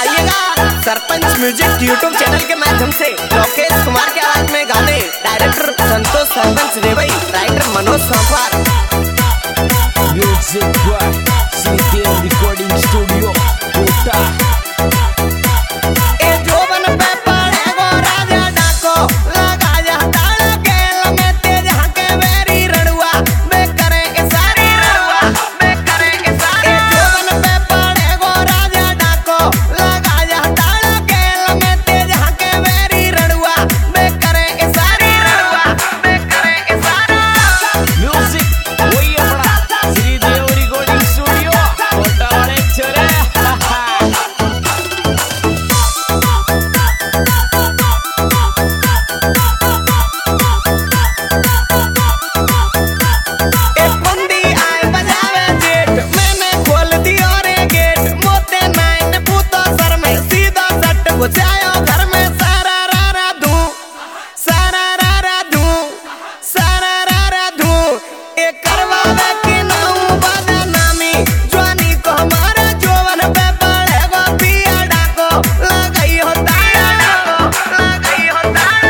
आइएगा sarpanch music YouTube channel के माध्यम से लोकेश कुमार के आवाज में गाने, director Santosh Sarpanch Revai, writer Manoj Sanphwar. Music by CTM recording studio Kota. ए जोबन पे पड़े गो राजा डाको, लगा जा ताड़ा गेल में तेज हके वेरी रड़ुआ, बे करे ए सारी रड़ुआ, बे करे ए सारी। ए जोबन पे पड़े गो राजा डाको, लगा जा ताड़ा गेल में तेज हके वेरी रड़ुआ, बे करे ए सारी रड़ुआ, बे करे ए सारा। म्यूजिक वही अपना श्रीदेव रिकॉर्डिंग स्टूडियो कोटा वाले छोरे। जायो घर में सारा रा धू, सारा रा धू, सारा रा धू। ए करवावे की नाऊ बदनामी, जवानी को हमारा जोवन पे पड़े गो पिया डाको, लगाई हो ताड़ा डाको, लगाई हो ताड़ा।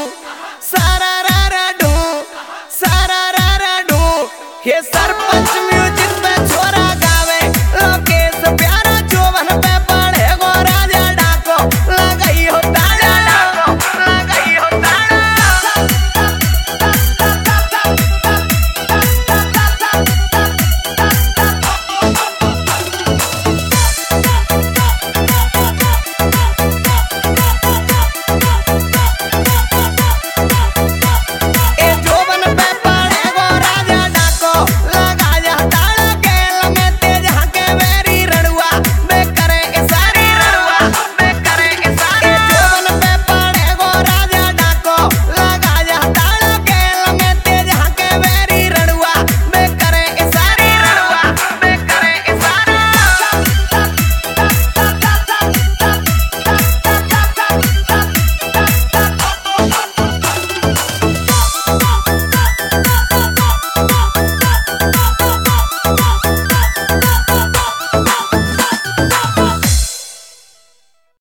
ये सरपंच